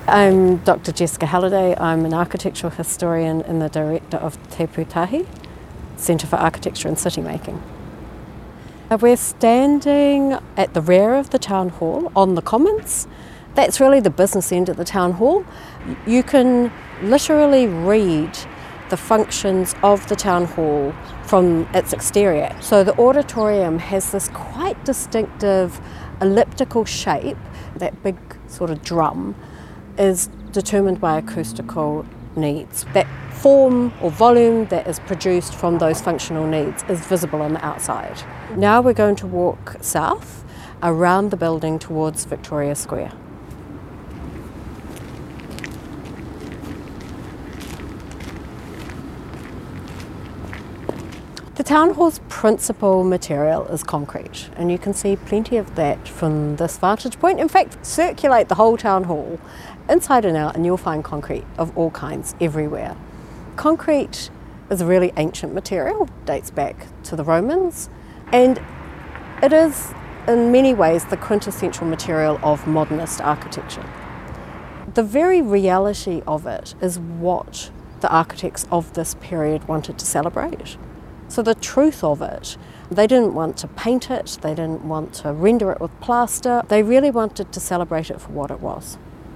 I'm Dr. Jessica Halliday. I'm an architectural historian and the director of Te Pūtahi, Centre for Architecture and City Making. We're standing at the rear of the town hall on the commons. That's really the business end of the town hall. You can literally read the functions of the town hall from its exterior. So the auditorium has this quite distinctive elliptical shape. That big sort of drum is determined by acoustical needs. That form or volume that is produced from those functional needs is visible on the outside. Now we're going to walk south around the building towards Victoria Square. The town hall's principal material is concrete, and you can see plenty of that from this vantage point. In fact, circulate the whole town hall inside and out and you'll find concrete of all kinds everywhere. Concrete is a really ancient material, dates back to the Romans, and it is in many ways the quintessential material of modernist architecture. The very reality of it is what the architects of this period wanted to celebrate. So the truth of it, they didn't want to paint it, they didn't want to render it with plaster, they really wanted to celebrate it for what it was.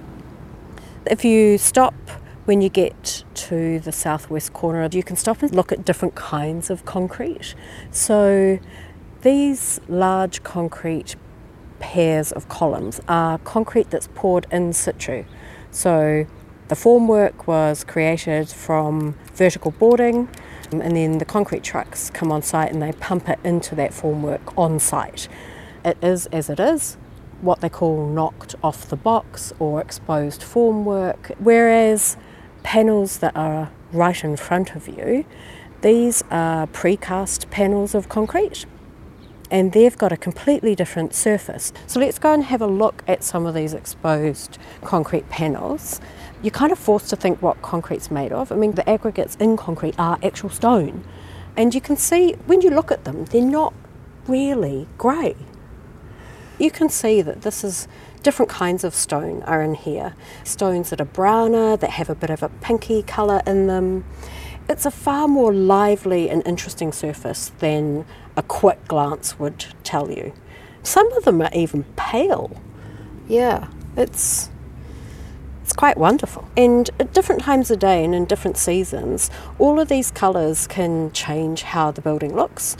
If you stop when you get to the southwest corner, you can stop and look at different kinds of concrete. So these large concrete pairs of columns are concrete that's poured in situ. So the formwork was created from vertical boarding, and then the concrete trucks come on site and they pump it into that formwork on site. It is as it is, what they call knocked off the box or exposed formwork, whereas panels that are right in front of you, these are precast panels of concrete and they've got a completely different surface. So let's go and have a look at some of these exposed concrete panels. You're kind of forced to think what concrete's made of. I mean, the aggregates in concrete are actual stone. And you can see, when you look at them, they're not really grey. You can see that this is different kinds of stone are in here. Stones that are browner, that have a bit of a pinky colour in them. It's a far more lively and interesting surface than a quick glance would tell you. Some of them are even pale. Yeah, it's quite wonderful. And at different times of day and in different seasons, all of these colours can change how the building looks.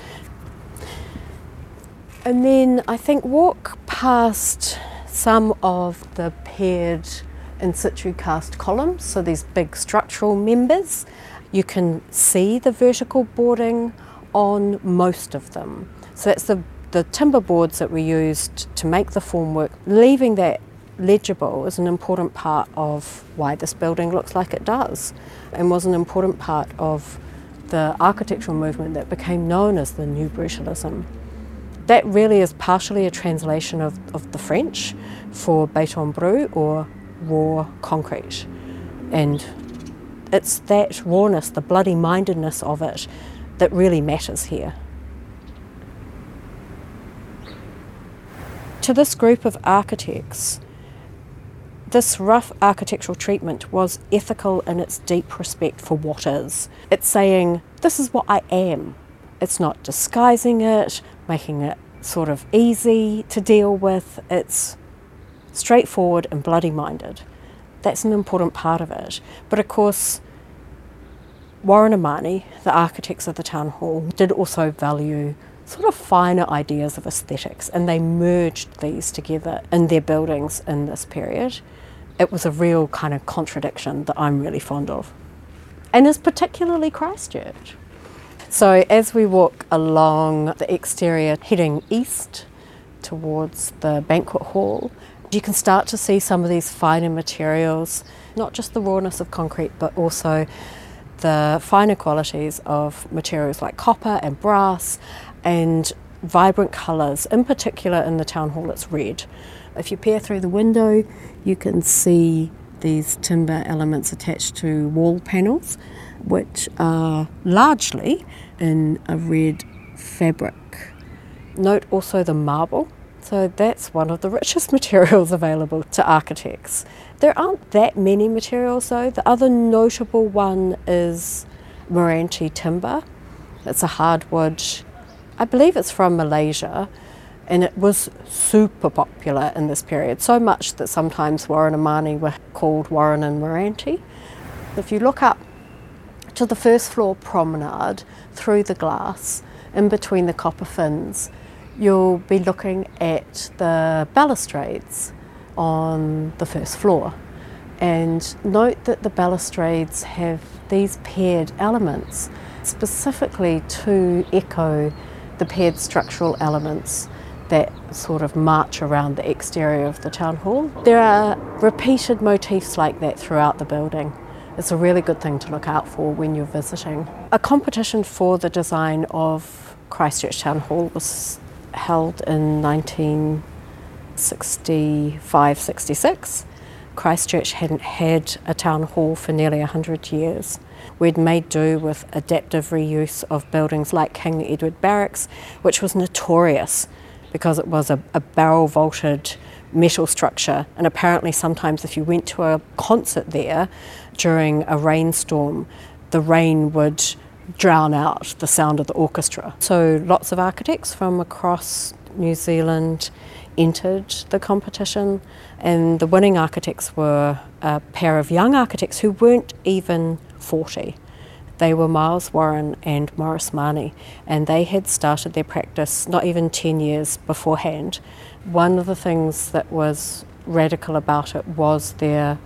And then I think walk past some of the paired in situ cast columns, so these big structural members. You can see the vertical boarding on most of them. So that's the timber boards that we used to make the formwork. Leaving that legible is an important part of why this building looks like it does, and was an important part of the architectural movement that became known as the New Brutalism. That really is partially a translation of the French for béton brut, or raw concrete. And it's that rawness, the bloody-mindedness of it, that really matters here. To this group of architects, this rough architectural treatment was ethical in its deep respect for what is. It's saying, this is what I am. It's not disguising it, making it sort of easy to deal with. It's straightforward and bloody-minded. That's an important part of it. But of course, Warren and Marnie, the architects of the town hall, did also value sort of finer ideas of aesthetics, and they merged these together in their buildings in this period. It was a real kind of contradiction that I'm really fond of, and is particularly Christchurch. So as we walk along the exterior heading east towards the banquet hall, you can start to see some of these finer materials, not just the rawness of concrete, but also the finer qualities of materials like copper and brass and vibrant colours. In particular in the town hall, it's red. If you peer through the window, you can see these timber elements attached to wall panels, which are largely in a red fabric. Note also the marble. So that's one of the richest materials available to architects. There aren't that many materials though. The other notable one is Meranti timber. It's a hardwood, I believe it's from Malaysia, and it was super popular in this period, so much that sometimes Warranamani were called Warren and Meranti. If you look up to the first floor promenade through the glass, in between the copper fins, you'll be looking at the balustrades on the first floor. And note that the balustrades have these paired elements, specifically to echo the paired structural elements that sort of march around the exterior of the town hall. There are repeated motifs like that throughout the building. It's a really good thing to look out for when you're visiting. A competition for the design of Christchurch Town Hall was held in 1965-66. Christchurch hadn't had a town hall for nearly 100 years. We'd made do with adaptive reuse of buildings like King Edward Barracks, which was notorious because it was a barrel-vaulted metal structure, and apparently sometimes if you went to a concert there during a rainstorm, the rain would drown out the sound of the orchestra. So lots of architects from across New Zealand entered the competition, and the winning architects were a pair of young architects who weren't even 40. They were Miles Warren and Morris Marnie, and they had started their practice not even 10 years beforehand. One of the things that was radical about it was their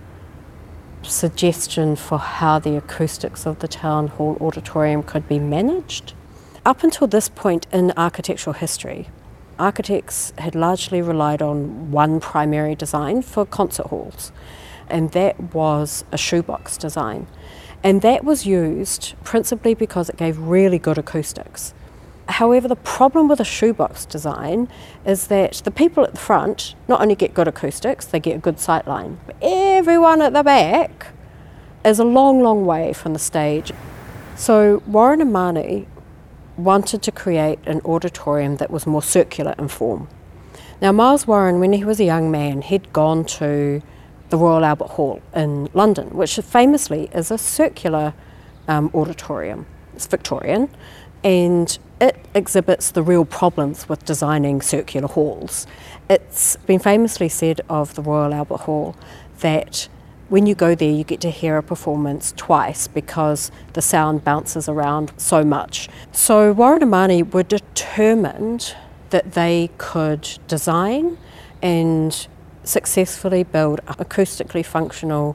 suggestion for how the acoustics of the town hall auditorium could be managed. Up until this point in architectural history, architects had largely relied on one primary design for concert halls, and that was a shoebox design. And that was used principally because it gave really good acoustics. However, the problem with a shoebox design is that the people at the front not only get good acoustics, they get a good sight line, but everyone at the back is a long, long way from the stage. So Warren and Marnie wanted to create an auditorium that was more circular in form. Now, Miles Warren, when he was a young man, he'd gone to the Royal Albert Hall in London, which famously is a circular auditorium. It's Victorian, and it exhibits the real problems with designing circular halls. It's been famously said of the Royal Albert Hall that when you go there you get to hear a performance twice because the sound bounces around so much. So Warren and Marnie were determined that they could design and successfully build an acoustically functional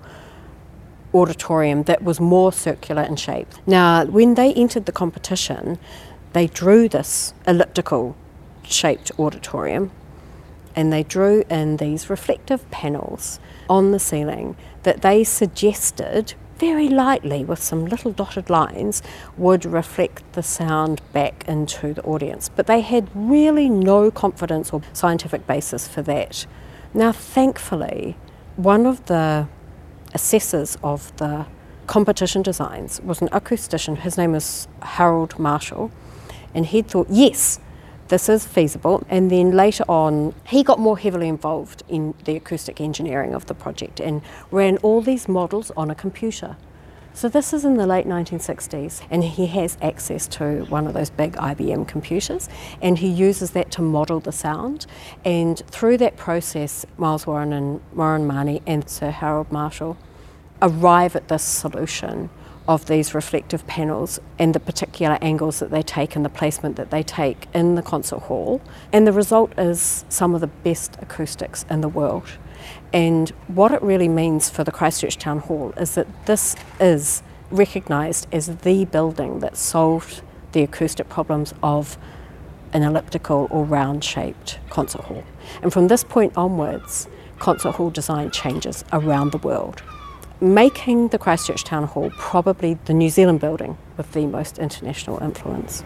auditorium that was more circular in shape. Now, when they entered the competition, they drew this elliptical shaped auditorium, and they drew in these reflective panels on the ceiling that they suggested very lightly with some little dotted lines would reflect the sound back into the audience. But they had really no confidence or scientific basis for that. Now, thankfully, one of the assessors of the competition designs was an acoustician. His name is Harold Marshall, and he thought, yes, this is feasible. And then later on, he got more heavily involved in the acoustic engineering of the project and ran all these models on a computer. So this is in the late 1960s, and he has access to one of those big IBM computers, and he uses that to model the sound. And through that process, Miles Warren and Warren Marnie and Sir Harold Marshall arrive at this solution of these reflective panels and the particular angles that they take and the placement that they take in the concert hall. And the result is some of the best acoustics in the world. And what it really means for the Christchurch Town Hall is that this is recognised as the building that solved the acoustic problems of an elliptical or round-shaped concert hall. And from this point onwards, concert hall design changes around the world, making the Christchurch Town Hall probably the New Zealand building with the most international influence.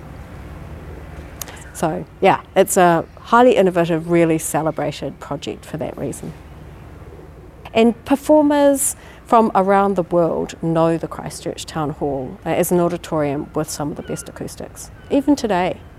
So yeah, it's a highly innovative, really celebrated project for that reason. And performers from around the world know the Christchurch Town Hall as an auditorium with some of the best acoustics, even today.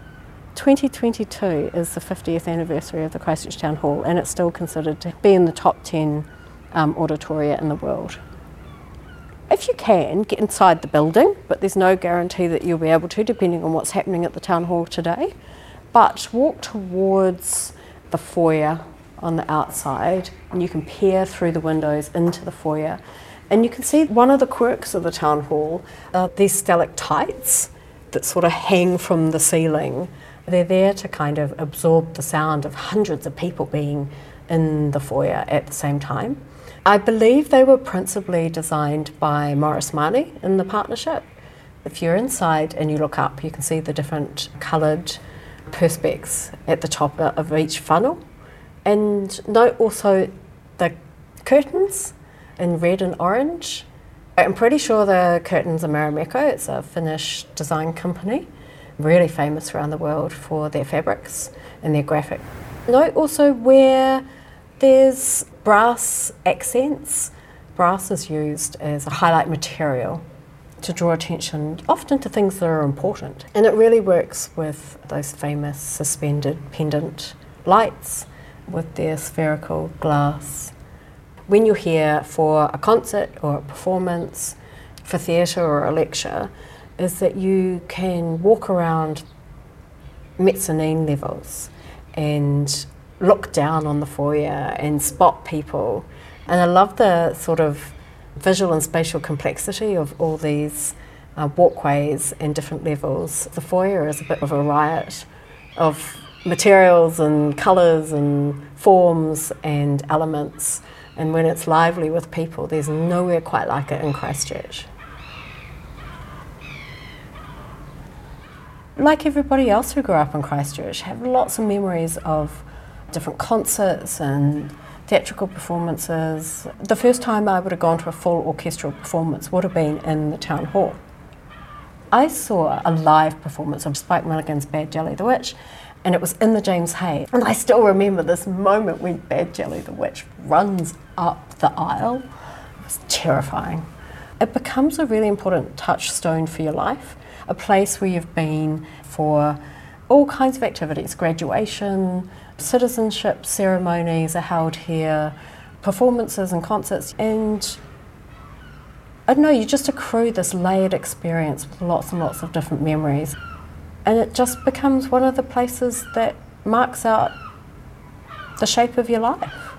2022 is the 50th anniversary of the Christchurch Town Hall, and it's still considered to be in the top 10 auditoria in the world. If you can, get inside the building, but there's no guarantee that you'll be able to, depending on what's happening at the Town Hall today. But walk towards the foyer on the outside, and you can peer through the windows into the foyer. And you can see one of the quirks of the Town Hall are these stalactites that sort of hang from the ceiling. They're there to kind of absorb the sound of hundreds of people being in the foyer at the same time. I believe they were principally designed by Morris Marnie in the partnership. If you're inside and you look up, you can see the different coloured perspex at the top of each funnel. And note also the curtains in red and orange. I'm pretty sure the curtains are Marimekko. It's a Finnish design company, really famous around the world for their fabrics and their graphic. Note also where there's brass accents. Brass is used as a highlight material to draw attention often to things that are important. And it really works with those famous suspended pendant lights with their spherical glass. When you're here for a concert or a performance, for theatre or a lecture, is that you can walk around mezzanine levels and look down on the foyer and spot people. And I love the sort of visual and spatial complexity of all these walkways and different levels. The foyer is a bit of a riot of materials and colours and forms and elements. And when it's lively with people, there's nowhere quite like it in Christchurch. Like everybody else who grew up in Christchurch, have lots of memories of different concerts and theatrical performances. The first time I would have gone to a full orchestral performance would have been in the Town Hall. I saw a live performance of Spike Milligan's Bad Jelly the Witch, and it was in the James Hay. And I still remember this moment when Bad Jelly the Witch runs up the aisle. It was terrifying. It becomes a really important touchstone for your life, a place where you've been for all kinds of activities, graduation, citizenship ceremonies are held here, performances and concerts, and I don't know, you just accrue this layered experience with lots and lots of different memories. And it just becomes one of the places that marks out the shape of your life.